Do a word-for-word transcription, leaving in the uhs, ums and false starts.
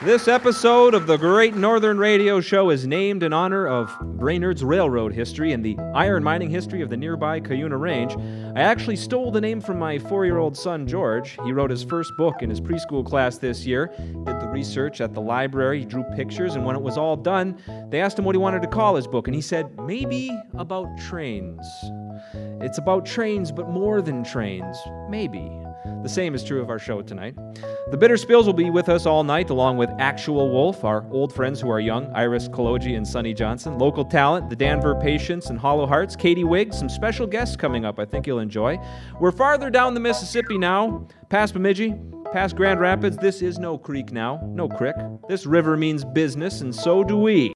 This episode of the Great Northern Radio Show is named in honor of Brainerd's railroad history and the iron mining history of the nearby Cuyuna Range. I actually stole the name from my four-year-old son, George. He wrote his first book in his preschool class this year, did the research at the library, he drew pictures, and when it was all done, they asked him what he wanted to call his book, and he said, maybe about trains. It's about trains, but more than trains. Maybe. The same is true of our show tonight. The Bitter Spills will be with us all night, along with Actual Wolf, our old friends who are young, Iris Kaloji and Sonny Johnson, local talent, the Danver Patients and Hollow Hearts, Katie Wiggs, some special guests coming up I think you'll enjoy. We're farther down the Mississippi now, past Bemidji, past Grand Rapids. This is no creek now, no crick. This river means business, and so do we.